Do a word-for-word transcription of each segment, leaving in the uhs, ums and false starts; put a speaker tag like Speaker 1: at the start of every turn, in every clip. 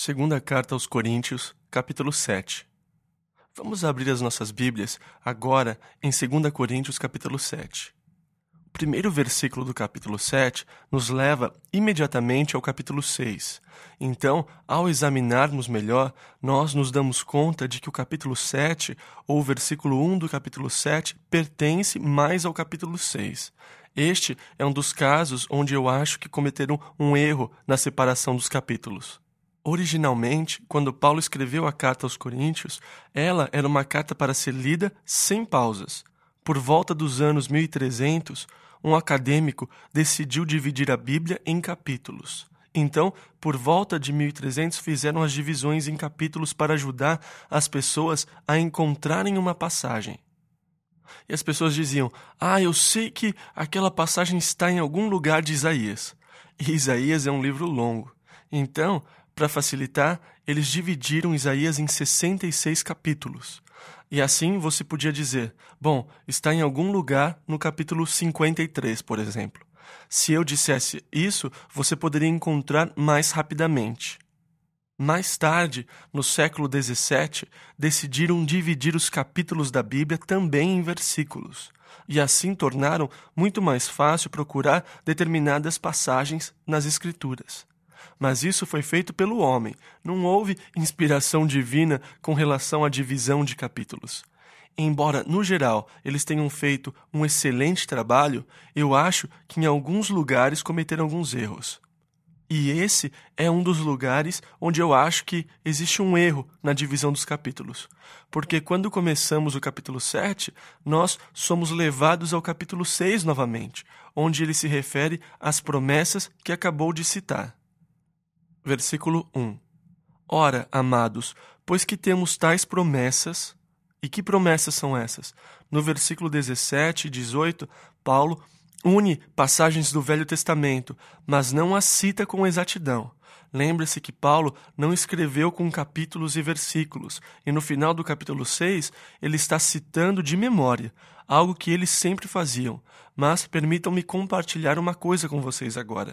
Speaker 1: Segunda Carta aos Coríntios, capítulo sete. Vamos abrir as nossas Bíblias agora em Segunda Coríntios, capítulo sete. O primeiro versículo do capítulo sete nos leva imediatamente ao capítulo seis. Então, ao examinarmos melhor, nós nos damos conta de que o capítulo sete, ou o versículo um do capítulo sete, pertence mais ao capítulo seis. Este é um dos casos onde eu acho que cometeram um erro na separação dos capítulos. Originalmente, quando Paulo escreveu a carta aos Coríntios, ela era uma carta para ser lida sem pausas. Por volta dos anos mil e trezentos, um acadêmico decidiu dividir a Bíblia em capítulos. Então, por volta de mil e trezentos, fizeram as divisões em capítulos para ajudar as pessoas a encontrarem uma passagem. E as pessoas diziam, ah, eu sei que aquela passagem está em algum lugar de Isaías. E Isaías é um livro longo. Então, para facilitar, eles dividiram Isaías em sessenta e seis capítulos. E assim você podia dizer, bom, está em algum lugar no capítulo cinquenta e três, por exemplo. Se eu dissesse isso, você poderia encontrar mais rapidamente. Mais tarde, no século dezessete, decidiram dividir os capítulos da Bíblia também em versículos. E assim tornaram muito mais fácil procurar determinadas passagens nas Escrituras. Mas isso foi feito pelo homem. Não houve inspiração divina com relação à divisão de capítulos. Embora, no geral, eles tenham feito um excelente trabalho, eu acho que em alguns lugares cometeram alguns erros. E esse é um dos lugares onde eu acho que existe um erro na divisão dos capítulos. Porque quando começamos o capítulo sete, nós somos levados ao capítulo seis novamente, onde ele se refere às promessas que acabou de citar. Versículo um. Ora, amados, pois que temos tais promessas... E que promessas são essas? No versículo dezessete e dezoito, Paulo une passagens do Velho Testamento, mas não as cita com exatidão. Lembre-se que Paulo não escreveu com capítulos e versículos, e no final do capítulo seis, ele está citando de memória, algo que eles sempre faziam. Mas permitam-me compartilhar uma coisa com vocês agora.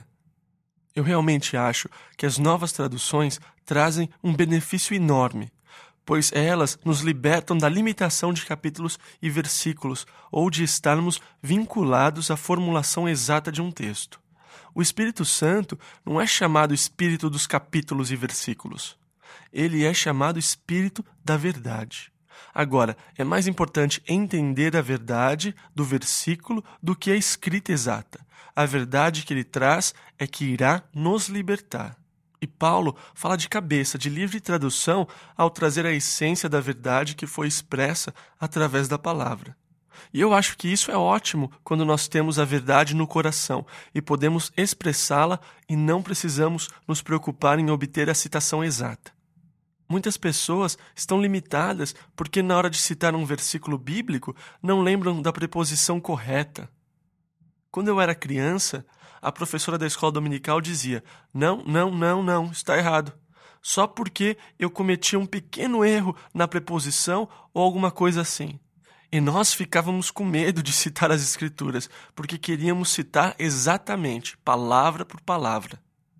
Speaker 1: Eu realmente acho que as novas traduções trazem um benefício enorme, pois elas nos libertam da limitação de capítulos e versículos ou de estarmos vinculados à formulação exata de um texto. O Espírito Santo não é chamado Espírito dos capítulos e versículos. Ele é chamado Espírito da verdade. Agora, é mais importante entender a verdade do versículo do que a escrita exata. A verdade que ele traz é que irá nos libertar. E Paulo fala de cabeça, de livre tradução, ao trazer a essência da verdade que foi expressa através da palavra. E eu acho que isso é ótimo quando nós temos a verdade no coração e podemos expressá-la e não precisamos nos preocupar em obter a citação exata. Muitas pessoas estão limitadas porque na hora de citar um versículo bíblico não lembram da preposição correta. Quando eu era criança, a professora da escola dominical dizia, não, não, não, não, está errado. Só porque eu cometi um pequeno erro na preposição ou alguma coisa assim. E nós ficávamos com medo de citar as escrituras, porque queríamos citar exatamente, palavra por palavra.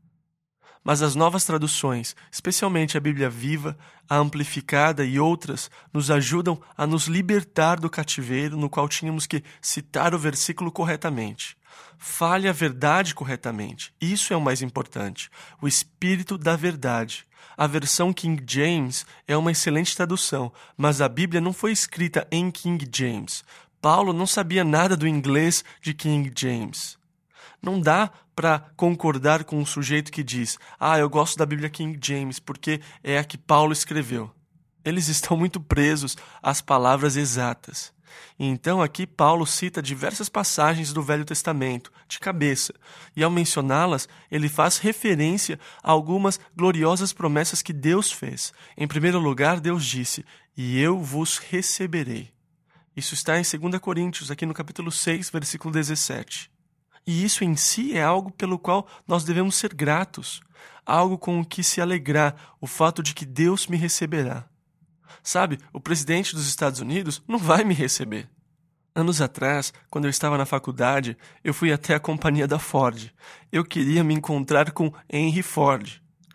Speaker 1: Mas as novas traduções, especialmente a Bíblia Viva, a Amplificada e outras, nos ajudam a nos libertar do cativeiro no qual tínhamos que citar o versículo corretamente. Fale a verdade corretamente. Isso é o mais importante. O Espírito da verdade. A versão King James é uma excelente tradução, mas a Bíblia não foi escrita em King James. Paulo não sabia nada do inglês de King James. Não dá para concordar com um sujeito que diz, ah, eu gosto da Bíblia King James porque é a que Paulo escreveu. Eles estão muito presos às palavras exatas. E então aqui Paulo cita diversas passagens do Velho Testamento, de cabeça, e ao mencioná-las, ele faz referência a algumas gloriosas promessas que Deus fez. Em primeiro lugar, Deus disse, e eu vos receberei. Isso está em Segunda Coríntios, aqui no capítulo seis, versículo dezessete. E isso em si é algo pelo qual nós devemos ser gratos, algo com o que se alegrar, o fato de que Deus me receberá. Sabe, o presidente dos Estados Unidos não vai me receber. Anos atrás, quando eu estava na faculdade, eu fui até a companhia da Ford. Eu queria me encontrar com Henry Ford.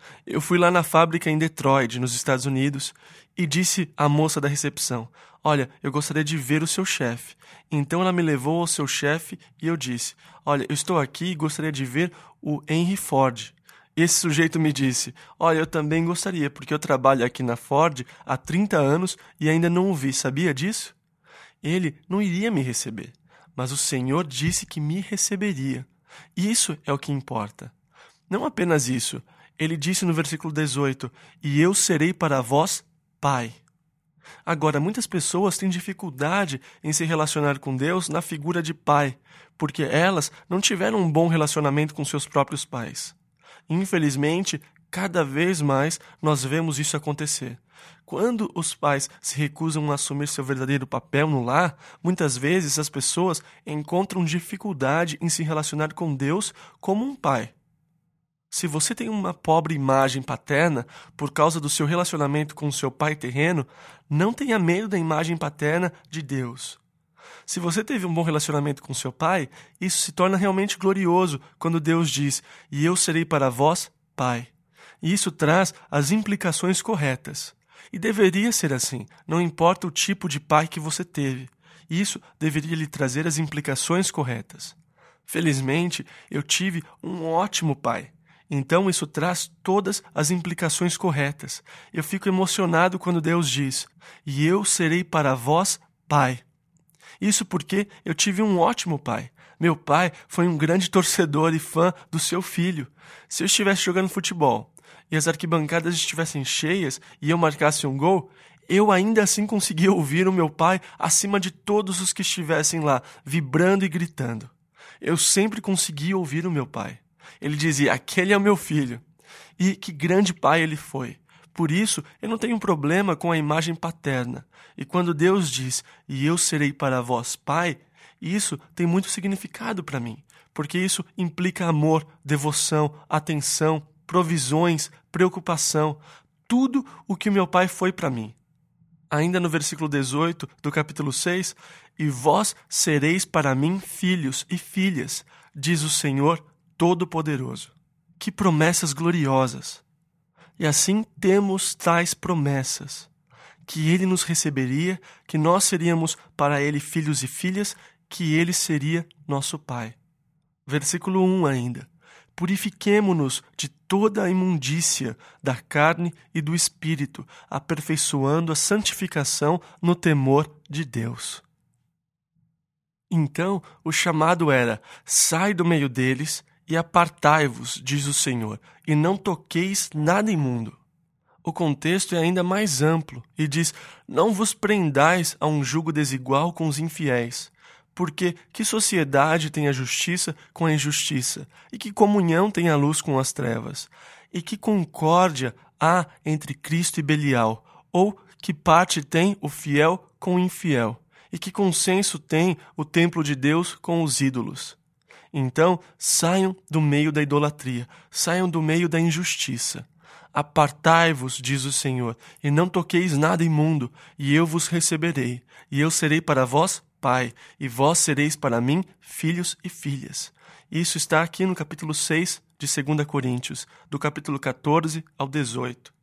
Speaker 1: Eu fui lá na fábrica em Detroit, nos Estados Unidos, e disse à moça da recepção: olha, eu gostaria de ver o seu chefe. Então ela me levou ao seu chefe e eu disse: olha, eu estou aqui e gostaria de ver o Henry Ford. E esse sujeito me disse: olha, eu também gostaria, porque eu trabalho aqui na Ford há trinta anos e ainda não o vi, sabia disso? Ele não iria me receber, mas o Senhor disse que me receberia. E isso é o que importa. Não apenas isso, ele disse no versículo dezoito: e eu serei para vós pai. Agora, muitas pessoas têm dificuldade em se relacionar com Deus na figura de pai, porque elas não tiveram um bom relacionamento com seus próprios pais. Infelizmente, cada vez mais nós vemos isso acontecer. Quando os pais se recusam a assumir seu verdadeiro papel no lar, muitas vezes as pessoas encontram dificuldade em se relacionar com Deus como um pai. Se você tem uma pobre imagem paterna por causa do seu relacionamento com seu pai terreno, não tenha medo da imagem paterna de Deus. Se você teve um bom relacionamento com seu pai, isso se torna realmente glorioso quando Deus diz: e eu serei para vós pai. E isso traz as implicações corretas. E deveria ser assim, não importa o tipo de pai que você teve. Isso deveria lhe trazer as implicações corretas. Felizmente, eu tive um ótimo pai. Então isso traz todas as implicações corretas. Eu fico emocionado quando Deus diz: e eu serei para vós pai. Isso porque eu tive um ótimo pai. Meu pai foi um grande torcedor e fã do seu filho. Se eu estivesse jogando futebol e as arquibancadas estivessem cheias e eu marcasse um gol, eu ainda assim conseguia ouvir o meu pai acima de todos os que estivessem lá, vibrando e gritando. Eu sempre conseguia ouvir o meu pai. Ele dizia: aquele é o meu filho. E que grande pai ele foi. Por isso, eu não tenho problema com a imagem paterna. E quando Deus diz: e eu serei para vós pai, isso tem muito significado para mim. Porque isso implica amor, devoção, atenção, provisões, preocupação. Tudo o que meu pai foi para mim. Ainda no versículo dezoito do capítulo seis: e vós sereis para mim filhos e filhas, diz o Senhor Todo-Poderoso. Que promessas gloriosas! E assim temos tais promessas, que Ele nos receberia, que nós seríamos para Ele filhos e filhas, que Ele seria nosso Pai. Versículo um ainda: purifiquemo-nos de toda a imundícia da carne e do espírito, aperfeiçoando a santificação no temor de Deus. Então o chamado era: sai do meio deles e apartai-vos, diz o Senhor, e não toqueis nada imundo. O contexto é ainda mais amplo e diz: não vos prendais a um jugo desigual com os infiéis, porque que sociedade tem a justiça com a injustiça, e que comunhão tem a luz com as trevas, e que concórdia há entre Cristo e Belial, ou que parte tem o fiel com o infiel, e que consenso tem o templo de Deus com os ídolos. Então, saiam do meio da idolatria, saiam do meio da injustiça. Apartai-vos, diz o Senhor, e não toqueis nada imundo, e eu vos receberei, e eu serei para vós pai, e vós sereis para mim filhos e filhas. Isso está aqui no capítulo seis de segunda Coríntios, do capítulo catorze ao dezoito.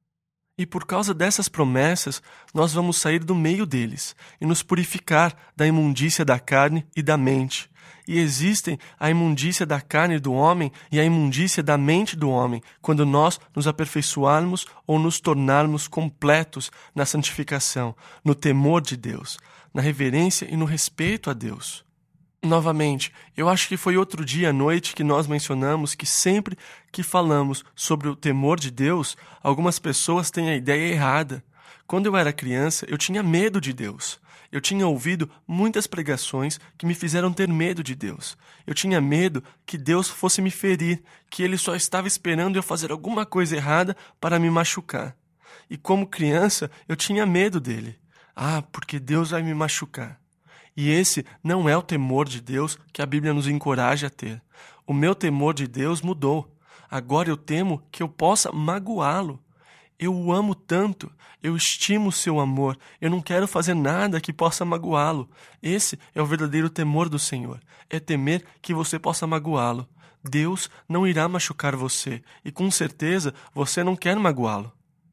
Speaker 1: E por causa dessas promessas, nós vamos sair do meio deles e nos purificar da imundícia da carne e da mente. E existem a imundícia da carne do homem e a imundícia da mente do homem, quando nós nos aperfeiçoarmos ou nos tornarmos completos na santificação, no temor de Deus, na reverência e no respeito a Deus. Novamente, eu acho que foi outro dia à noite que nós mencionamos que sempre que falamos sobre o temor de Deus, algumas pessoas têm a ideia errada. Quando eu era criança, eu tinha medo de Deus. Eu tinha ouvido muitas pregações que me fizeram ter medo de Deus. Eu tinha medo que Deus fosse me ferir, que Ele só estava esperando eu fazer alguma coisa errada para me machucar. E como criança, eu tinha medo dele. Ah, porque Deus vai me machucar. E esse não é o temor de Deus que a Bíblia nos encoraja a ter. O meu temor de Deus mudou. Agora eu temo que eu possa magoá-lo. Eu o amo tanto, eu estimo o seu amor, eu não quero fazer nada que possa magoá-lo. Esse é o verdadeiro temor do Senhor, é temer que você possa magoá-lo. Deus não irá machucar você e com certeza você não quer magoá-lo.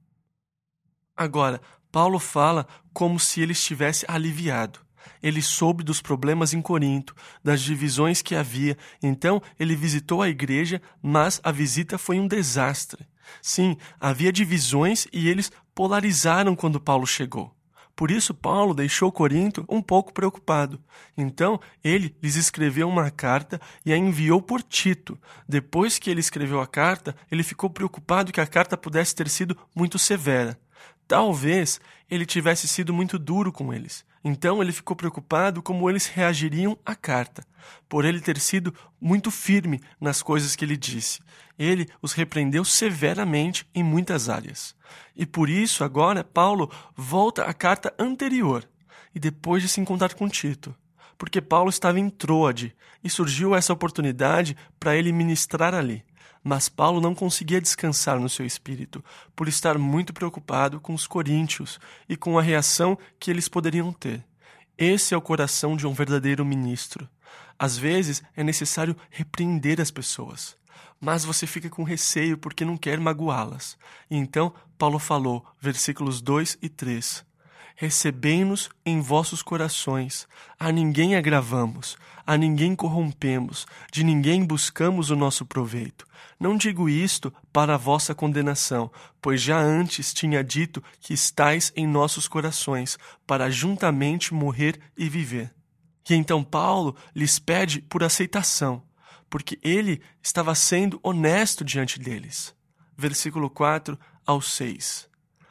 Speaker 1: Agora, Paulo fala como se ele estivesse aliviado. Ele soube dos problemas em Corinto, das divisões que havia, então ele visitou a igreja, mas a visita foi um desastre. Sim, havia divisões e eles polarizaram quando Paulo chegou. Por isso, Paulo deixou Corinto um pouco preocupado. Então, ele lhes escreveu uma carta e a enviou por Tito. Depois que ele escreveu a carta, ele ficou preocupado que a carta pudesse ter sido muito severa. Talvez ele tivesse sido muito duro com eles. Então ele ficou preocupado como eles reagiriam à carta, por ele ter sido muito firme nas coisas que ele disse. Ele os repreendeu severamente em muitas áreas. E por isso agora Paulo volta à carta anterior, e depois de se encontrar com Tito, porque Paulo estava em Troade, e surgiu essa oportunidade para ele ministrar ali. Mas Paulo não conseguia descansar no seu espírito, por estar muito preocupado com os coríntios e com a reação que eles poderiam ter. Esse é o coração de um verdadeiro ministro. Às vezes é necessário repreender as pessoas, mas você fica com receio porque não quer magoá-las. E então Paulo falou, versículos dois e três. Recebei-nos em vossos corações, a ninguém agravamos, a ninguém corrompemos, de ninguém buscamos o nosso proveito. Não digo isto para a vossa condenação, pois já antes tinha dito que estais em nossos corações, para juntamente morrer e viver. E então Paulo lhes pede por aceitação, porque ele estava sendo honesto diante deles. Versículo quatro ao seis.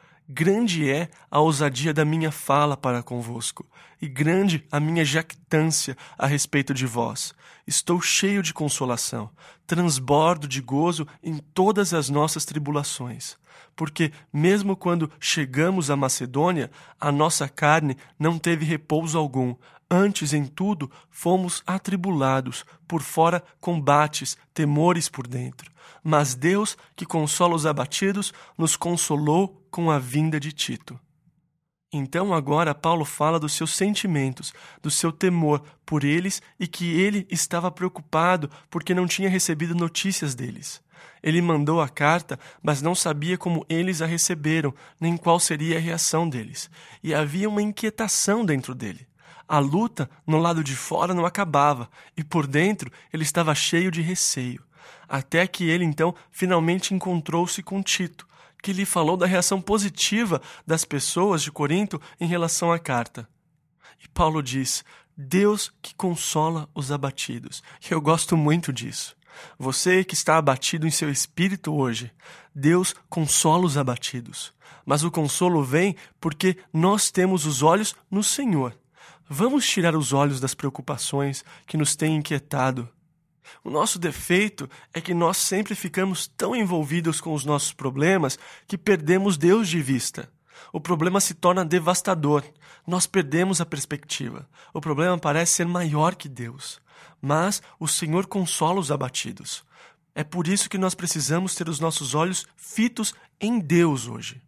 Speaker 1: Grande é a ousadia da minha fala para convosco, e grande a minha jactância a respeito de vós. Estou cheio de consolação, transbordo de gozo em todas as nossas tribulações. Porque, mesmo quando chegamos à Macedônia, a nossa carne não teve repouso algum. Antes, em tudo, fomos atribulados, por fora combates, temores por dentro. Mas Deus, que consola os abatidos, nos consolou com a vinda de Tito. Então agora Paulo fala dos seus sentimentos, do seu temor por eles e que ele estava preocupado porque não tinha recebido notícias deles. Ele mandou a carta, mas não sabia como eles a receberam, nem qual seria a reação deles. E havia uma inquietação dentro dele. A luta no lado de fora não acabava, e por dentro ele estava cheio de receio. Até que ele então finalmente encontrou-se com Tito, que lhe falou da reação positiva das pessoas de Corinto em relação à carta. E Paulo diz, Deus que consola os abatidos. E eu gosto muito disso. Você que está abatido em seu espírito hoje, Deus consola os abatidos. Mas o consolo vem porque nós temos os olhos no Senhor. Vamos tirar os olhos das preocupações que nos têm inquietado. O nosso defeito é que nós sempre ficamos tão envolvidos com os nossos problemas que perdemos Deus de vista. O problema se torna devastador. Nós perdemos a perspectiva. O problema parece ser maior que Deus. Mas o Senhor consola os abatidos. É por isso que nós precisamos ter os nossos olhos fitos em Deus hoje.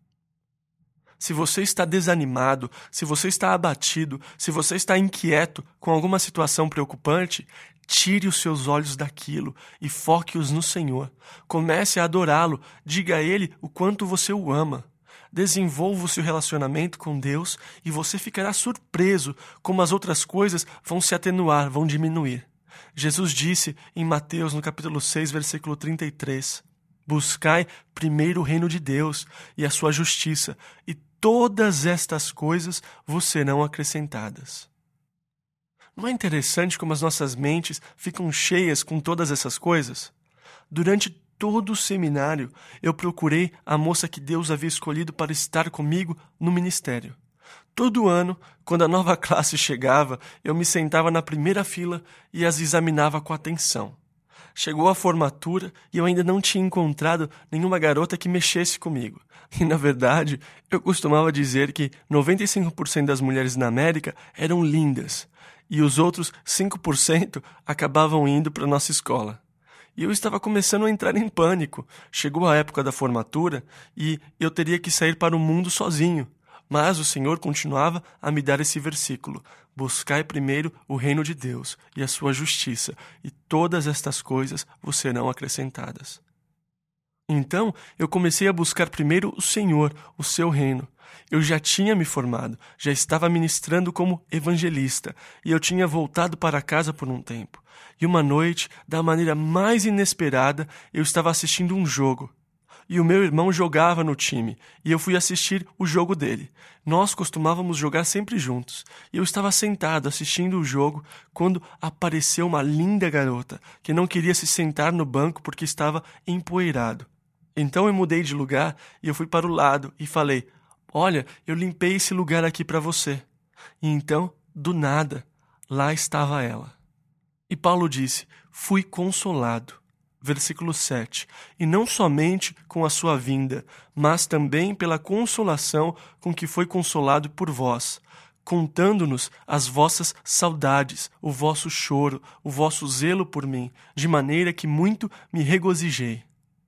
Speaker 1: Se você está desanimado, se você está abatido, se você está inquieto com alguma situação preocupante, tire os seus olhos daquilo e foque-os no Senhor. Comece a adorá-lo, diga a Ele o quanto você o ama. Desenvolva o seu relacionamento com Deus e você ficará surpreso como as outras coisas vão se atenuar, vão diminuir. Jesus disse em Mateus, no capítulo seis, versículo trinta e três, buscai primeiro o reino de Deus e a sua justiça, e todas estas coisas vos serão acrescentadas. Não é interessante como as nossas mentes ficam cheias com todas essas coisas? Durante todo o seminário, eu procurei a moça que Deus havia escolhido para estar comigo no ministério. Todo ano, quando a nova classe chegava, eu me sentava na primeira fila e as examinava com atenção. Chegou a formatura e eu ainda não tinha encontrado nenhuma garota que mexesse comigo. E, na verdade, eu costumava dizer que noventa e cinco por cento das mulheres na América eram lindas e os outros cinco por cento acabavam indo para a nossa escola. E eu estava começando a entrar em pânico. Chegou a época da formatura e eu teria que sair para o mundo sozinho. Mas o Senhor continuava a me dar esse versículo. Buscai primeiro o reino de Deus e a sua justiça, e todas estas coisas vos serão acrescentadas. Então, eu comecei a buscar primeiro o Senhor, o seu reino. Eu já tinha me formado, já estava ministrando como evangelista, e eu tinha voltado para casa por um tempo. E uma noite, da maneira mais inesperada, eu estava assistindo um jogo. E o meu irmão jogava no time, e eu fui assistir o jogo dele. Nós costumávamos jogar sempre juntos, e eu estava sentado assistindo o jogo quando apareceu uma linda garota, que não queria se sentar no banco porque estava empoeirado. Então eu mudei de lugar e eu fui para o lado e falei: olha, eu limpei esse lugar aqui para você. E então, do nada, lá estava ela. E Paulo disse: fui consolado. Versículo sete. E não somente com a sua vinda, mas também pela consolação com que foi consolado por vós, contando-nos as vossas saudades, o vosso choro, o vosso zelo por mim, de maneira que muito me regozijei.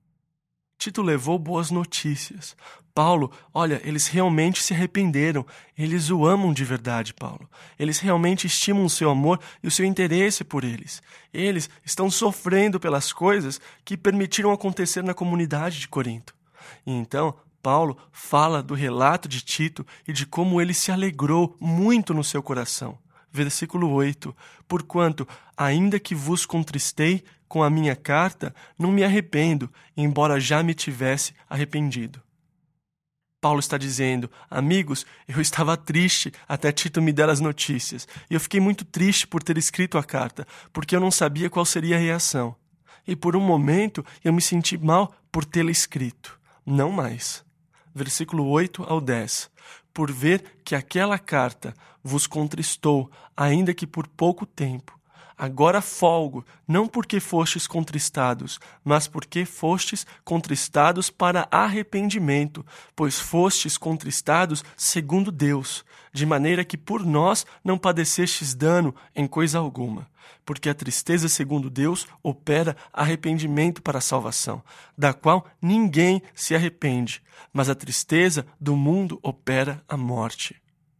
Speaker 1: Tito levou boas notícias. Paulo, olha, eles realmente se arrependeram. Eles o amam de verdade, Paulo. Eles realmente estimam o seu amor e o seu interesse por eles. Eles estão sofrendo pelas coisas que permitiram acontecer na comunidade de Corinto. E então, Paulo fala do relato de Tito e de como ele se alegrou muito no seu coração. Versículo oito. Porquanto, ainda que vos contristei com a minha carta, não me arrependo, embora já me tivesse arrependido. Paulo está dizendo: amigos, eu estava triste até Tito me dar as notícias. E eu fiquei muito triste por ter escrito a carta, porque eu não sabia qual seria a reação. E por um momento eu me senti mal por tê-la escrito. Não mais. Versículo oito ao dez. Por ver que aquela carta vos contristou, ainda que por pouco tempo. Agora folgo, não porque fostes contristados, mas porque fostes contristados para arrependimento, pois fostes contristados segundo Deus, de maneira que por nós não padecestes dano em coisa alguma. Porque a tristeza segundo Deus opera arrependimento para a salvação, da qual ninguém se arrepende, mas a tristeza do mundo opera a morte.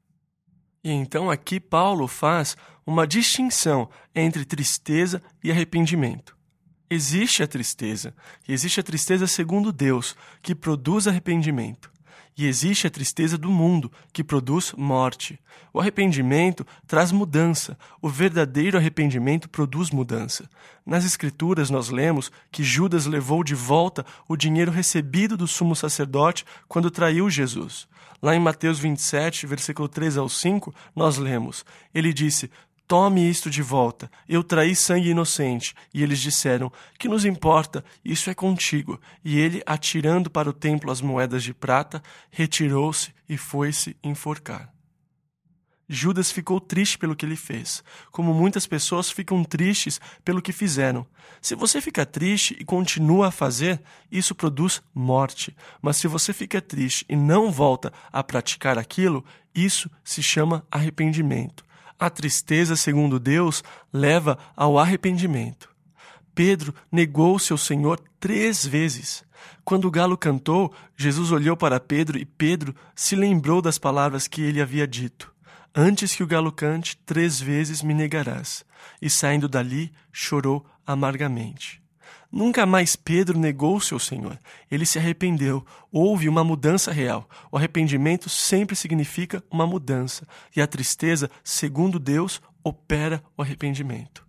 Speaker 1: E então aqui Paulo faz uma distinção entre tristeza e arrependimento. Existe a tristeza, e existe a tristeza segundo Deus, que produz arrependimento. E existe a tristeza do mundo, que produz morte. O arrependimento traz mudança. O verdadeiro arrependimento produz mudança. Nas Escrituras nós lemos que Judas levou de volta o dinheiro recebido do sumo sacerdote quando traiu Jesus. Lá em Mateus vinte e sete, versículo três ao cinco, nós lemos: ele disse: tome isto de volta, eu traí sangue inocente. E eles disseram: que nos importa, isso é contigo. E ele, atirando para o templo as moedas de prata, retirou-se e foi-se enforcar. Judas ficou triste pelo que ele fez, como muitas pessoas ficam tristes pelo que fizeram. Se você fica triste e continua a fazer, isso produz morte. Mas se você fica triste e não volta a praticar aquilo, isso se chama arrependimento. A tristeza, segundo Deus, leva ao arrependimento. Pedro negou seu Senhor três vezes. Quando o galo cantou, Jesus olhou para Pedro e Pedro se lembrou das palavras que ele havia dito: antes que o galo cante, três vezes me negarás. E saindo dali, chorou amargamente. Nunca mais Pedro negou seu Senhor. Ele se arrependeu. Houve uma mudança real. O arrependimento sempre significa uma mudança. E a tristeza, segundo Deus, opera o arrependimento.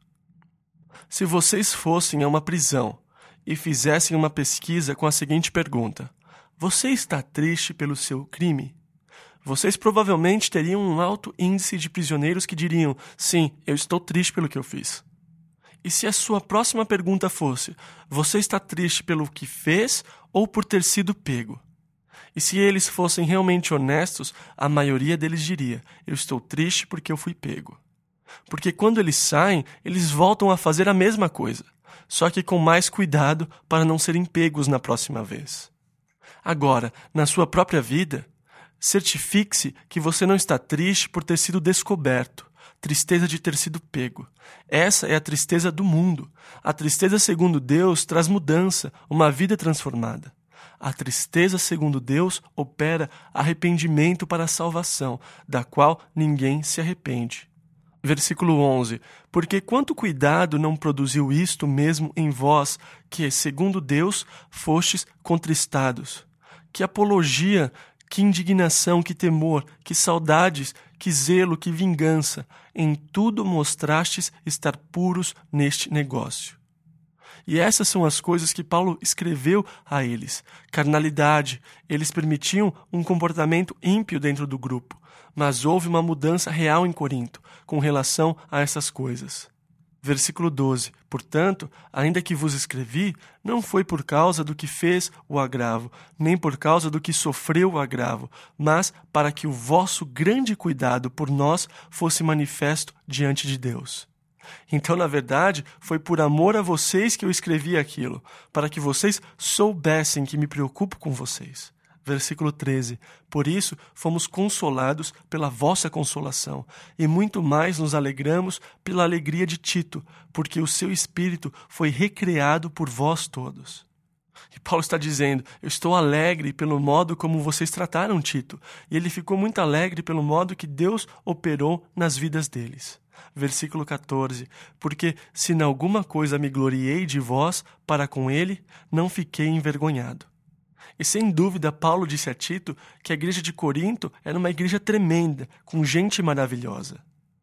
Speaker 1: Se vocês fossem a uma prisão e fizessem uma pesquisa com a seguinte pergunta: você está triste pelo seu crime? Vocês provavelmente teriam um alto índice de prisioneiros que diriam: sim, eu estou triste pelo que eu fiz. E se a sua próxima pergunta fosse: você está triste pelo que fez ou por ter sido pego? E se eles fossem realmente honestos, a maioria deles diria: eu estou triste porque eu fui pego. Porque quando eles saem, eles voltam a fazer a mesma coisa, só que com mais cuidado para não serem pegos na próxima vez. Agora, na sua própria vida, certifique-se que você não está triste por ter sido descoberto, tristeza de ter sido pego. Essa é a tristeza do mundo. A tristeza segundo Deus traz mudança, uma vida transformada. A tristeza segundo Deus opera arrependimento para a salvação, da qual ninguém se arrepende. Versículo onze. Porque quanto cuidado não produziu isto mesmo em vós, que, segundo Deus, fostes contristados? Que apologia, que indignação, que temor, que saudades, que zelo, que vingança. Em tudo mostrastes estar puros neste negócio. E essas são as coisas que Paulo escreveu a eles. Carnalidade, eles permitiam um comportamento ímpio dentro do grupo, mas houve uma mudança real em Corinto com relação a essas coisas. Versículo doze. Portanto, ainda que vos escrevi, não foi por causa do que fez o agravo, nem por causa do que sofreu o agravo, mas para que o vosso grande cuidado por nós fosse manifesto diante de Deus. Então, na verdade, foi por amor a vocês que eu escrevi aquilo, para que vocês soubessem que me preocupo com vocês. Versículo treze. Por isso, fomos consolados pela vossa consolação, e muito mais nos alegramos pela alegria de Tito, porque o seu espírito foi recreado por vós todos. E Paulo está dizendo, eu estou alegre pelo modo como vocês trataram Tito, e ele ficou muito alegre pelo modo que Deus operou nas vidas deles. Versículo quatorze. Porque se em alguma coisa me gloriei de vós para com ele, não fiquei envergonhado. E sem dúvida Paulo disse a Tito que a igreja de Corinto era uma igreja tremenda, com gente maravilhosa.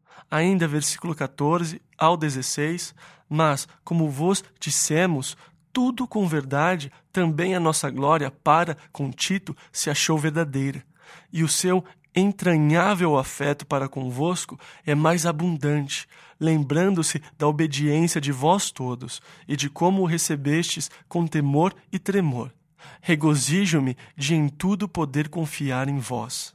Speaker 1: Ainda versículo quatorze ao dezesseis. Mas, como vos dissemos, tudo com verdade, também a nossa glória para com Tito se achou verdadeira. E o seu entranhável afeto para convosco é mais abundante, lembrando-se da obediência de vós todos e de como o recebestes com temor e tremor. Regozijo-me de em tudo poder confiar em vós.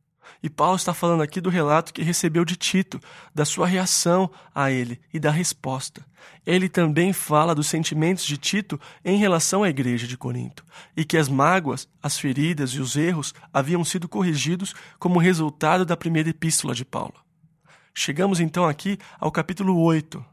Speaker 1: E Paulo está falando aqui do relato que recebeu de Tito, da sua reação a ele e da resposta. Ele também fala dos sentimentos de Tito em relação à igreja de Corinto, e que as mágoas, as feridas e os erros haviam sido corrigidos como resultado da primeira epístola de Paulo. Chegamos então aqui ao capítulo oito.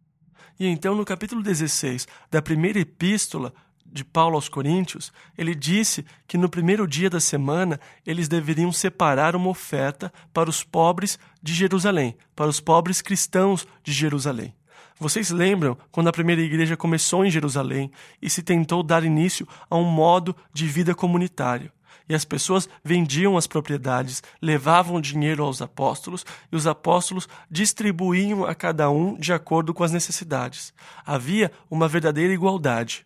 Speaker 1: E então no capítulo dezesseis da primeira epístola de Paulo aos Coríntios, ele disse que no primeiro dia da semana eles deveriam separar uma oferta para os pobres de Jerusalém, para os pobres cristãos de Jerusalém. Vocês lembram quando a primeira igreja começou em Jerusalém e se tentou dar início a um modo de vida comunitário? E as pessoas vendiam as propriedades, levavam dinheiro aos apóstolos e os apóstolos distribuíam a cada um de acordo com as necessidades. Havia uma verdadeira igualdade.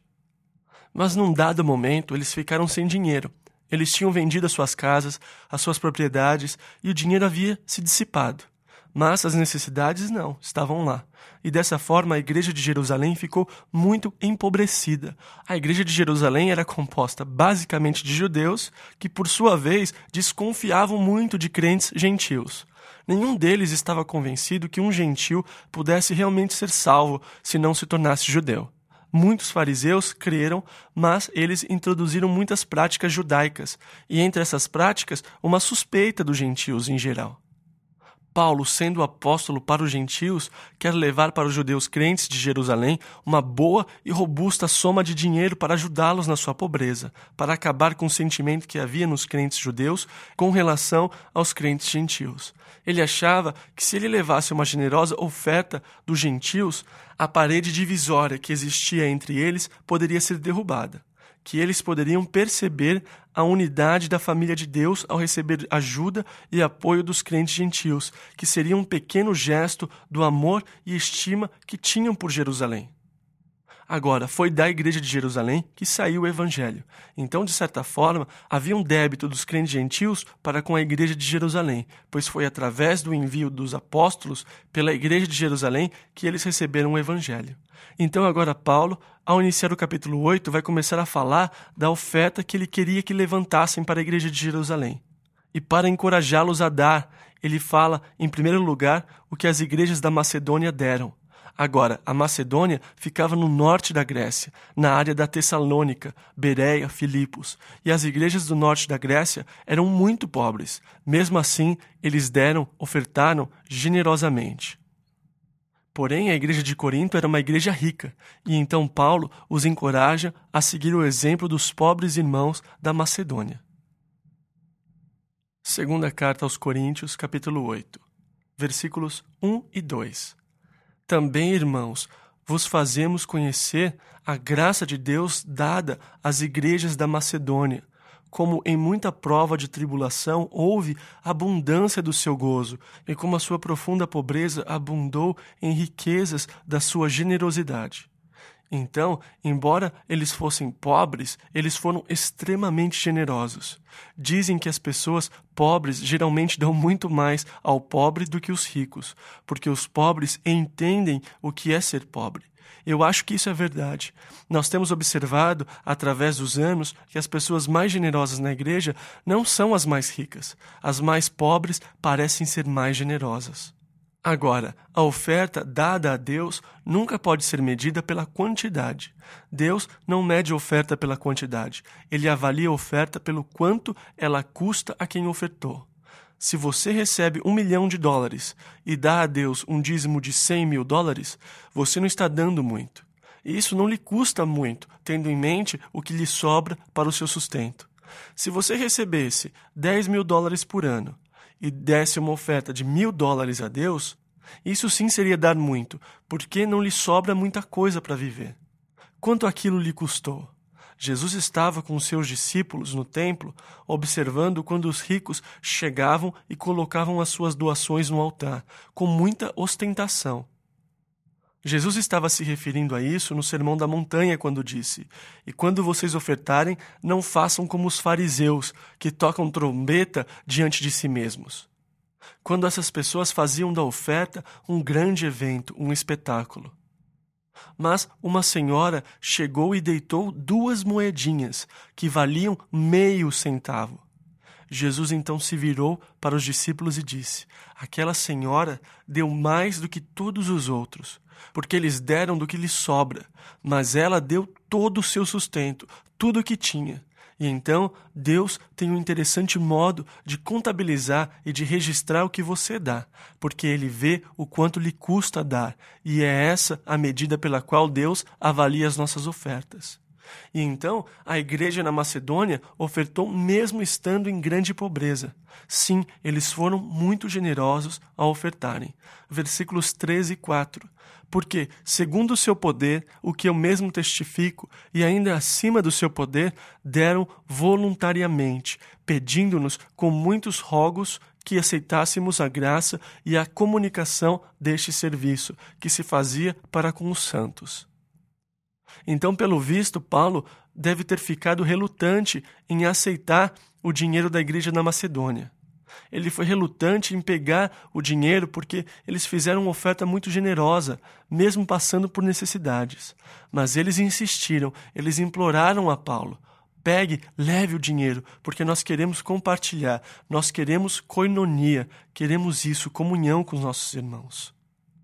Speaker 1: Mas num dado momento eles ficaram sem dinheiro. Eles tinham vendido as suas casas, as suas propriedades e o dinheiro havia se dissipado. Mas as necessidades não, estavam lá. E dessa forma a igreja de Jerusalém ficou muito empobrecida. A igreja de Jerusalém era composta basicamente de judeus que, por sua vez, desconfiavam muito de crentes gentios. Nenhum deles estava convencido que um gentil pudesse realmente ser salvo se não se tornasse judeu. Muitos fariseus creram, mas eles introduziram muitas práticas judaicas, e entre essas práticas, uma suspeita dos gentios em geral. Paulo, sendo apóstolo para os gentios, quer levar para os judeus crentes de Jerusalém uma boa e robusta soma de dinheiro para ajudá-los na sua pobreza, para acabar com o sentimento que havia nos crentes judeus com relação aos crentes gentios. Ele achava que se ele levasse uma generosa oferta dos gentios, a parede divisória que existia entre eles poderia ser derrubada, que eles poderiam perceber a unidade da família de Deus ao receber ajuda e apoio dos crentes gentios, que seria um pequeno gesto do amor e estima que tinham por Jerusalém. Agora, foi da igreja de Jerusalém que saiu o evangelho. Então, de certa forma, havia um débito dos crentes gentios para com a igreja de Jerusalém, pois foi através do envio dos apóstolos pela igreja de Jerusalém que eles receberam o evangelho. Então, agora Paulo, ao iniciar o capítulo oito, vai começar a falar da oferta que ele queria que levantassem para a igreja de Jerusalém. E para encorajá-los a dar, ele fala, em primeiro lugar, o que as igrejas da Macedônia deram. Agora, a Macedônia ficava no norte da Grécia, na área da Tessalônica, Bereia, Filipos, e as igrejas do norte da Grécia eram muito pobres. Mesmo assim, eles deram, ofertaram generosamente. Porém, a igreja de Corinto era uma igreja rica, e então Paulo os encoraja a seguir o exemplo dos pobres irmãos da Macedônia. Segunda carta aos Coríntios, capítulo oito. versículos um e dois. Também, irmãos, vos fazemos conhecer a graça de Deus dada às igrejas da Macedônia, como em muita prova de tribulação houve abundância do seu gozo, e como a sua profunda pobreza abundou em riquezas da sua generosidade. Então, embora eles fossem pobres, eles foram extremamente generosos. Dizem que as pessoas pobres geralmente dão muito mais ao pobre do que os ricos, porque os pobres entendem o que é ser pobre. Eu acho que isso é verdade. Nós temos observado, através dos anos, que as pessoas mais generosas na igreja não são as mais ricas. As mais pobres parecem ser mais generosas. Agora, a oferta dada a Deus nunca pode ser medida pela quantidade. Deus não mede a oferta pela quantidade. Ele avalia a oferta pelo quanto ela custa a quem ofertou. Se você recebe um milhão de dólares e dá a Deus um dízimo de cem mil dólares, você não está dando muito. E isso não lhe custa muito, tendo em mente o que lhe sobra para o seu sustento. Se você recebesse dez mil dólares por ano e desse uma oferta de mil dólares a Deus, isso sim seria dar muito, porque não lhe sobra muita coisa para viver. Quanto aquilo lhe custou? Jesus estava com seus discípulos no templo, observando quando os ricos chegavam e colocavam as suas doações no altar, com muita ostentação. Jesus estava se referindo a isso no Sermão da Montanha, quando disse: "E quando vocês ofertarem, não façam como os fariseus, que tocam trombeta diante de si mesmos." Quando essas pessoas faziam da oferta um grande evento, um espetáculo. Mas uma senhora chegou e deitou duas moedinhas, que valiam meio centavo. Jesus então se virou para os discípulos e disse: "Aquela senhora deu mais do que todos os outros, porque eles deram do que lhes sobra, mas ela deu todo o seu sustento, tudo o que tinha." E então, Deus tem um interessante modo de contabilizar e de registrar o que você dá, porque Ele vê o quanto lhe custa dar, e é essa a medida pela qual Deus avalia as nossas ofertas. E então, a igreja na Macedônia ofertou mesmo estando em grande pobreza. Sim, eles foram muito generosos ao ofertarem. Versículos treze e quatro. Porque, segundo o seu poder, o que eu mesmo testifico, e ainda acima do seu poder, deram voluntariamente, pedindo-nos com muitos rogos que aceitássemos a graça e a comunicação deste serviço, que se fazia para com os santos. Então, pelo visto, Paulo deve ter ficado relutante em aceitar o dinheiro da igreja na Macedônia. Ele foi relutante em pegar o dinheiro porque eles fizeram uma oferta muito generosa, mesmo passando por necessidades. Mas eles insistiram, eles imploraram a Paulo: "Pegue, leve o dinheiro, porque nós queremos compartilhar, nós queremos koinonia, queremos isso, comunhão com os nossos irmãos."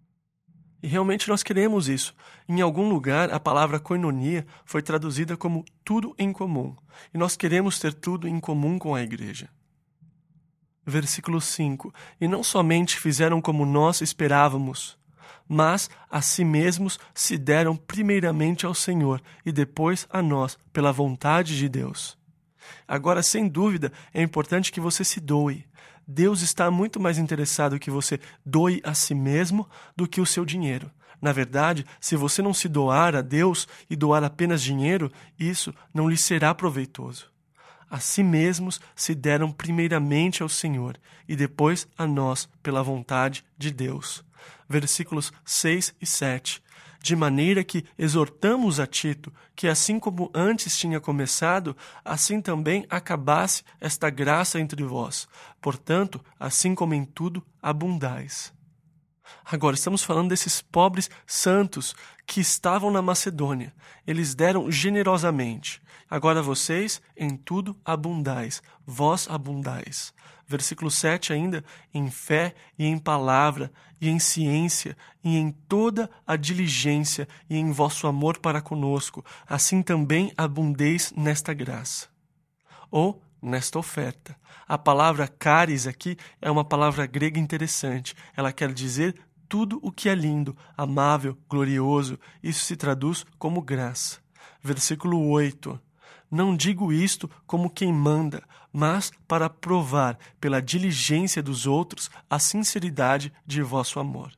Speaker 1: E realmente nós queremos isso. Em algum lugar, a palavra koinonia foi traduzida como tudo em comum. E nós queremos ter tudo em comum com a igreja. Versículo cinco. E não somente fizeram como nós esperávamos, mas a si mesmos se deram primeiramente ao Senhor e depois a nós, pela vontade de Deus. Agora, sem dúvida, é importante que você se doe. Deus está muito mais interessado que você doe a si mesmo do que o seu dinheiro. Na verdade, se você não se doar a Deus e doar apenas dinheiro, isso não lhe será proveitoso. A si mesmos se deram primeiramente ao Senhor e depois a nós pela vontade de Deus. Versículos seis e sete. De maneira que exortamos a Tito que, assim como antes tinha começado, assim também acabasse esta graça entre vós. Portanto, assim como em tudo, abundais. Agora, estamos falando desses pobres santos que estavam na Macedônia. Eles deram generosamente. Agora vocês, em tudo, abundais. Vós abundais. Versículo sete ainda, em fé e em palavra, e em ciência, e em toda a diligência, e em vosso amor para conosco, assim também abundeis nesta graça. Ou nesta oferta. A palavra caris aqui é uma palavra grega interessante. Ela quer dizer tudo o que é lindo, amável, glorioso. Isso se traduz como graça. Versículo oito. não digo isto como quem manda, mas para provar pela diligência dos outros a sinceridade de vosso amor.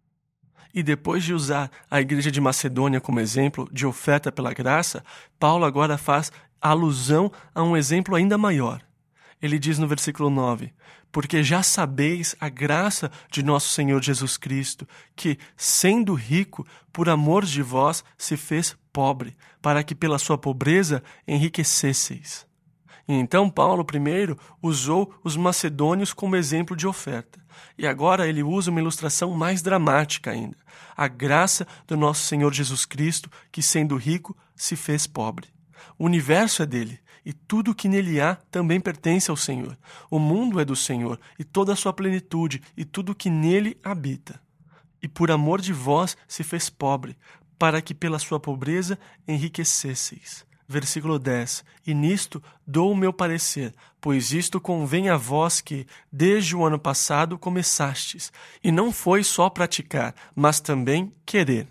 Speaker 1: E depois de usar a igreja de Macedônia como exemplo de oferta pela graça, Paulo agora faz alusão a um exemplo ainda maior. Ele diz no versículo nove, porque já sabeis a graça de nosso Senhor Jesus Cristo, que, sendo rico, por amor de vós, se fez pobre, para que pela sua pobreza enriquecesseis. E então Paulo primeiro usou os macedônios como exemplo de oferta. E agora ele usa uma ilustração mais dramática ainda. A graça do nosso Senhor Jesus Cristo, que sendo rico, se fez pobre. O universo é dele, e tudo o que nele há também pertence ao Senhor. O mundo é do Senhor, e toda a sua plenitude, e tudo o que nele habita. E por amor de vós se fez pobre, para que pela sua pobreza enriquecesseis. Versículo dez. E nisto dou o meu parecer, pois isto convém a vós que, desde o ano passado, começastes, e não foi só praticar, mas também querer.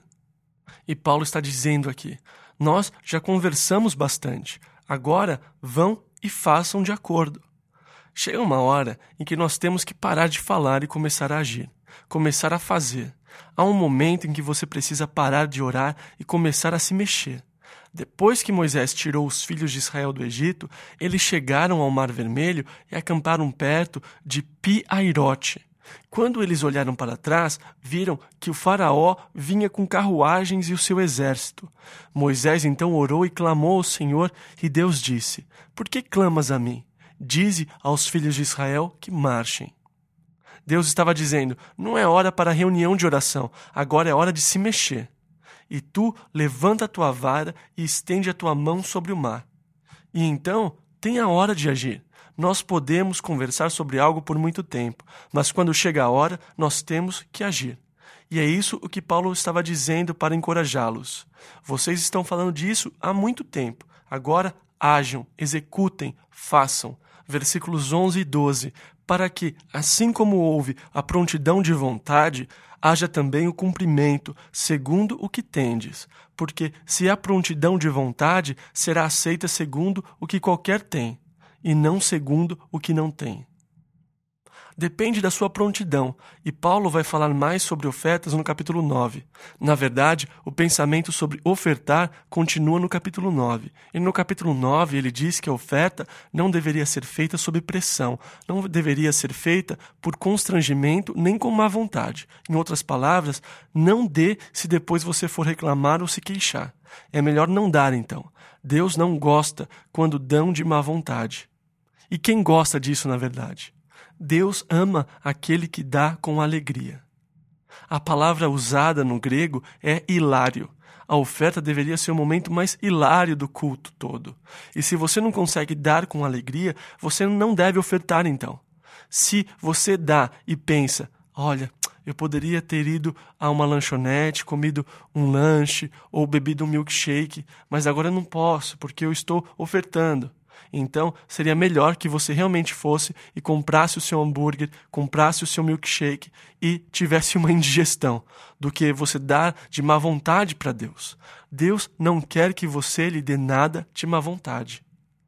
Speaker 1: E Paulo está dizendo aqui, nós já conversamos bastante, agora vão e façam de acordo. Chega uma hora em que nós temos que parar de falar e começar a agir, começar a fazer. Há um momento em que você precisa parar de orar e começar a se mexer. Depois que Moisés tirou os filhos de Israel do Egito, eles chegaram ao Mar Vermelho e acamparam perto de Pi-Hairote. Quando eles olharam para trás, viram que o faraó vinha com carruagens e o seu exército. Moisés então orou e clamou ao Senhor, e Deus disse, por que clamas a mim? Dize aos filhos de Israel que marchem. Deus estava dizendo, não é hora para reunião de oração, agora é hora de se mexer. E tu levanta a tua vara e estende a tua mão sobre o mar. E então tem a hora de agir. Nós podemos conversar sobre algo por muito tempo, mas quando chega a hora, nós temos que agir. E é isso o que Paulo estava dizendo para encorajá-los. Vocês estão falando disso há muito tempo. Agora ajam, executem, façam. Versículos onze e doze. Para que, assim como houve a prontidão de vontade, haja também o cumprimento, segundo o que tendes. Porque se há prontidão de vontade, será aceita segundo o que qualquer tem, e não segundo o que não tem. Depende da sua prontidão, e Paulo vai falar mais sobre ofertas no capítulo nove. Na verdade, o pensamento sobre ofertar continua no capítulo nove. E no capítulo nove ele diz que a oferta não deveria ser feita sob pressão, não deveria ser feita por constrangimento nem com má vontade. Em outras palavras, não dê se depois você for reclamar ou se queixar. É melhor não dar então. Deus não gosta quando dão de má vontade. E quem gosta disso na verdade? Deus ama aquele que dá com alegria. A palavra usada no grego é hilário. A oferta deveria ser o momento mais hilário do culto todo. E se você não consegue dar com alegria, você não deve ofertar então. Se você dá e pensa, olha, eu poderia ter ido a uma lanchonete, comido um lanche ou bebido um milkshake, mas agora eu não posso porque eu estou ofertando. Então, seria melhor que você realmente fosse e comprasse o seu hambúrguer, comprasse o seu milkshake e tivesse uma indigestão, do que você dar de má vontade para Deus. Deus não quer que você lhe dê nada de má vontade.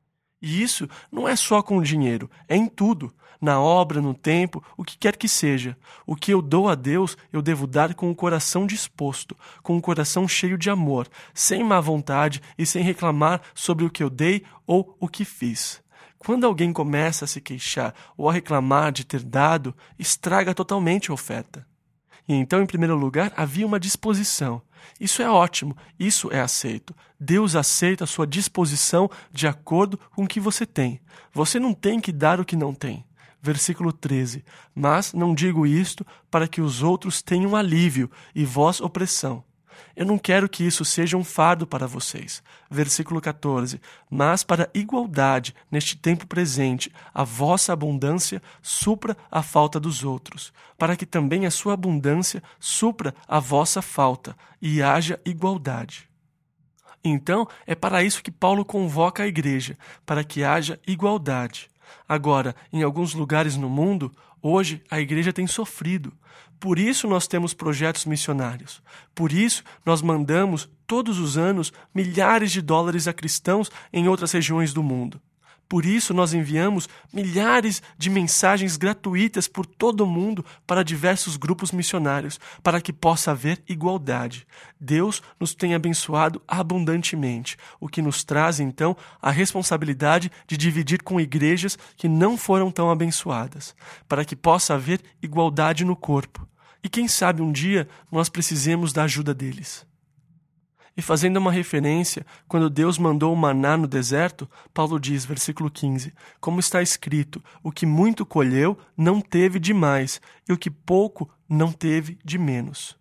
Speaker 1: E isso não é só com o dinheiro, é em tudo, na obra, no tempo, o que quer que seja. O que eu dou a Deus, eu devo dar com o coração disposto, com o coração cheio de amor, sem má vontade e sem reclamar sobre o que eu dei ou o que fiz. Quando alguém começa a se queixar ou a reclamar de ter dado, estraga totalmente a oferta. E então, em primeiro lugar, havia uma disposição. Isso é ótimo, isso é aceito. Deus aceita a sua disposição de acordo com o que você tem. Você não tem que dar o que não tem. Versículo treze. Mas não digo isto para que os outros tenham alívio e vós opressão. Eu não quero que isso seja um fardo para vocês. Versículo quatorze. Mas para igualdade, neste tempo presente, a vossa abundância supra a falta dos outros, para que também a sua abundância supra a vossa falta, e haja igualdade. Então, é para isso que Paulo convoca a igreja, para que haja igualdade. Agora, em alguns lugares no mundo, hoje a igreja tem sofrido. Por isso nós temos projetos missionários. Por isso nós mandamos, todos os anos, milhares de dólares a cristãos em outras regiões do mundo. Por isso nós enviamos milhares de mensagens gratuitas por todo o mundo para diversos grupos missionários, para que possa haver igualdade. Deus nos tem abençoado abundantemente, o que nos traz, então, a responsabilidade de dividir com igrejas que não foram tão abençoadas, para que possa haver igualdade no corpo. E quem sabe um dia nós precisemos da ajuda deles. E fazendo uma referência, quando Deus mandou o maná no deserto, Paulo diz, versículo quinze, como está escrito, o que muito colheu não teve de mais, e o que pouco não teve de menos.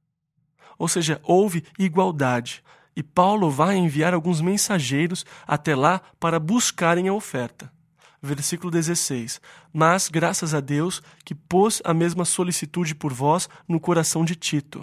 Speaker 1: Ou seja, houve igualdade, e Paulo vai enviar alguns mensageiros até lá para buscarem a oferta. Versículo dezesseis, mas graças a Deus que pôs a mesma solicitude por vós no coração de Tito.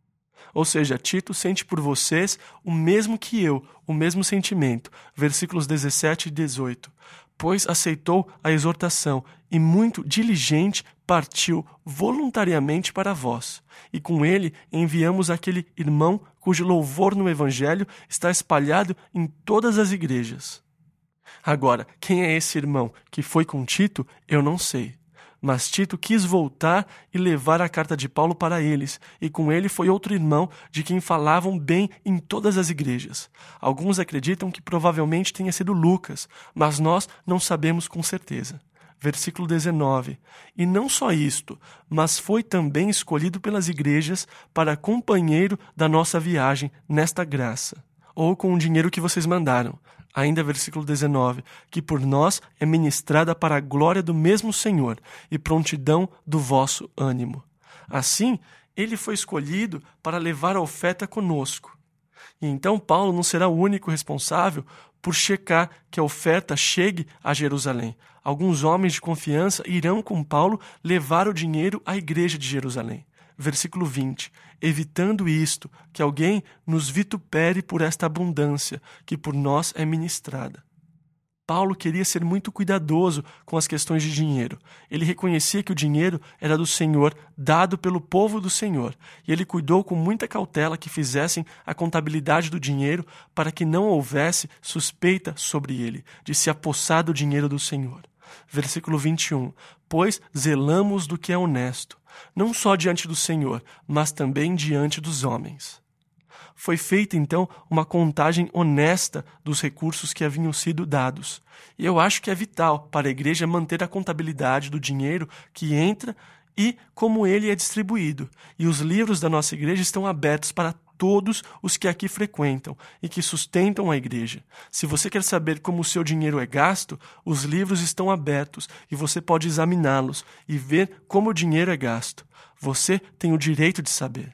Speaker 1: Ou seja, Tito sente por vocês o mesmo que eu, o mesmo sentimento. Versículos dezessete e dezoito. Pois aceitou a exortação e muito diligente partiu voluntariamente para vós. E com ele enviamos aquele irmão cujo louvor no evangelho está espalhado em todas as igrejas. Agora, quem é esse irmão que foi com Tito, eu não sei. Mas Tito quis voltar e levar a carta de Paulo para eles, e com ele foi outro irmão de quem falavam bem em todas as igrejas. Alguns acreditam que provavelmente tenha sido Lucas, mas nós não sabemos com certeza. Versículo dezenove. E não só isto, mas foi também escolhido pelas igrejas para companheiro da nossa viagem nesta graça, ou com o dinheiro que vocês mandaram. Ainda versículo dezenove, que por nós é ministrada para a glória do mesmo Senhor e prontidão do vosso ânimo. Assim, ele foi escolhido para levar a oferta conosco. E então Paulo não será o único responsável por checar que a oferta chegue a Jerusalém. Alguns homens de confiança irão com Paulo levar o dinheiro à igreja de Jerusalém. Versículo vinte. Evitando isto, que alguém nos vitupere por esta abundância, que por nós é ministrada. Paulo queria ser muito cuidadoso com as questões de dinheiro. Ele reconhecia que o dinheiro era do Senhor, dado pelo povo do Senhor, e ele cuidou com muita cautela que fizessem a contabilidade do dinheiro para que não houvesse suspeita sobre ele, de se apossar do dinheiro do Senhor. Versículo vinte e um. Pois zelamos do que é honesto, não só diante do Senhor, mas também diante dos homens. Foi feita, então, uma contagem honesta dos recursos que haviam sido dados. E eu acho que é vital para a igreja manter a contabilidade do dinheiro que entra e como ele é distribuído. E os livros da nossa igreja estão abertos para todos os que aqui frequentam e que sustentam a igreja. Se você quer saber como o seu dinheiro é gasto, os livros estão abertos e você pode examiná-los e ver como o dinheiro é gasto. Você tem o direito de saber.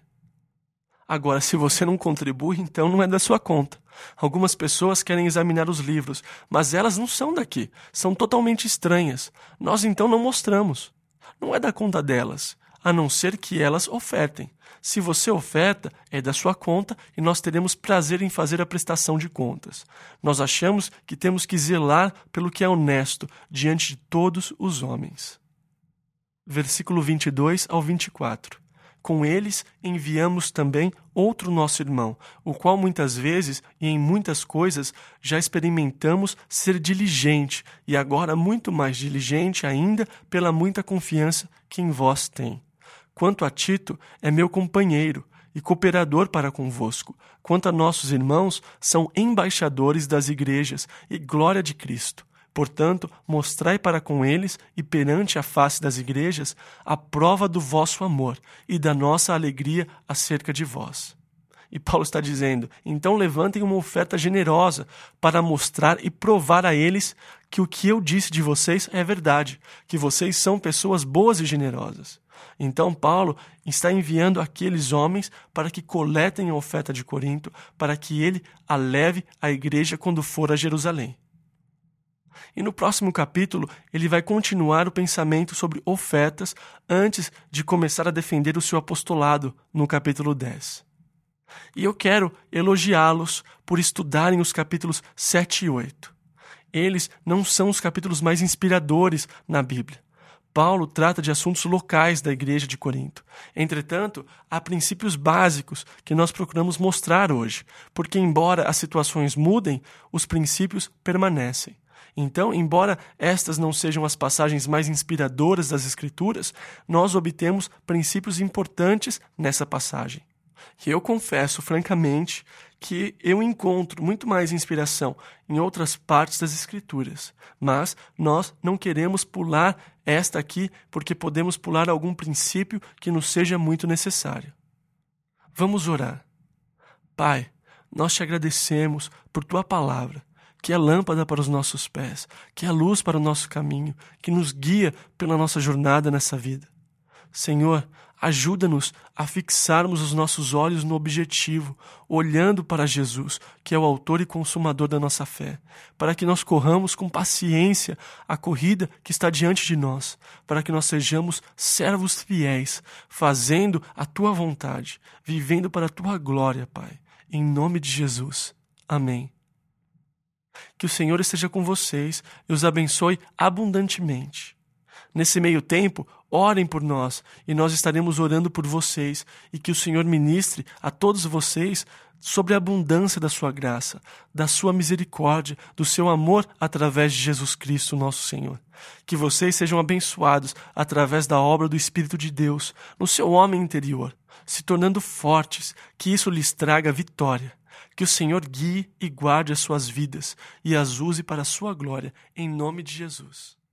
Speaker 1: Agora, se você não contribui, então não é da sua conta. Algumas pessoas querem examinar os livros, mas elas não são daqui, são totalmente estranhas. Nós então não mostramos. Não é da conta delas, a não ser que elas ofertem. Se você oferta, é da sua conta e nós teremos prazer em fazer a prestação de contas. Nós achamos que temos que zelar pelo que é honesto diante de todos os homens. Versículo vinte e dois ao vinte e quatro. Com eles enviamos também outro nosso irmão, o qual muitas vezes e em muitas coisas já experimentamos ser diligente, e agora muito mais diligente ainda pela muita confiança que em vós tem. Quanto a Tito, é meu companheiro e cooperador para convosco. Quanto a nossos irmãos, são embaixadores das igrejas e glória de Cristo. Portanto, mostrai para com eles e perante a face das igrejas a prova do vosso amor e da nossa alegria acerca de vós. E Paulo está dizendo, então levantem uma oferta generosa para mostrar e provar a eles que o que eu disse de vocês é verdade, que vocês são pessoas boas e generosas. Então Paulo está enviando aqueles homens para que coletem a oferta de Corinto, para que ele a leve à igreja quando for a Jerusalém. E no próximo capítulo, ele vai continuar o pensamento sobre ofertas antes de começar a defender o seu apostolado no capítulo dez. E eu quero elogiá-los por estudarem os capítulos sete e oito. Eles não são os capítulos mais inspiradores na Bíblia. Paulo trata de assuntos locais da igreja de Corinto. Entretanto, há princípios básicos que nós procuramos mostrar hoje, porque embora as situações mudem, os princípios permanecem. Então, embora estas não sejam as passagens mais inspiradoras das Escrituras, nós obtemos princípios importantes nessa passagem. E eu confesso, francamente, que eu encontro muito mais inspiração em outras partes das Escrituras, mas nós não queremos pular esta aqui porque podemos pular algum princípio que nos seja muito necessário. Vamos orar. Pai, nós te agradecemos por Tua palavra, que é lâmpada para os nossos pés, que é luz para o nosso caminho, que nos guia pela nossa jornada nessa vida. Senhor, ajuda-nos a fixarmos os nossos olhos no objetivo, olhando para Jesus, que é o autor e consumador da nossa fé, para que nós corramos com paciência a corrida que está diante de nós, para que nós sejamos servos fiéis, fazendo a Tua vontade, vivendo para a Tua glória, Pai. Em nome de Jesus. Amém. Que o Senhor esteja com vocês e os abençoe abundantemente. Nesse meio tempo, orem por nós e nós estaremos orando por vocês e que o Senhor ministre a todos vocês sobre a abundância da sua graça, da sua misericórdia, do seu amor através de Jesus Cristo, nosso Senhor. Que vocês sejam abençoados através da obra do Espírito de Deus no seu homem interior, se tornando fortes, que isso lhes traga vitória. Que o Senhor guie e guarde as suas vidas e as use para a sua glória, em nome de Jesus.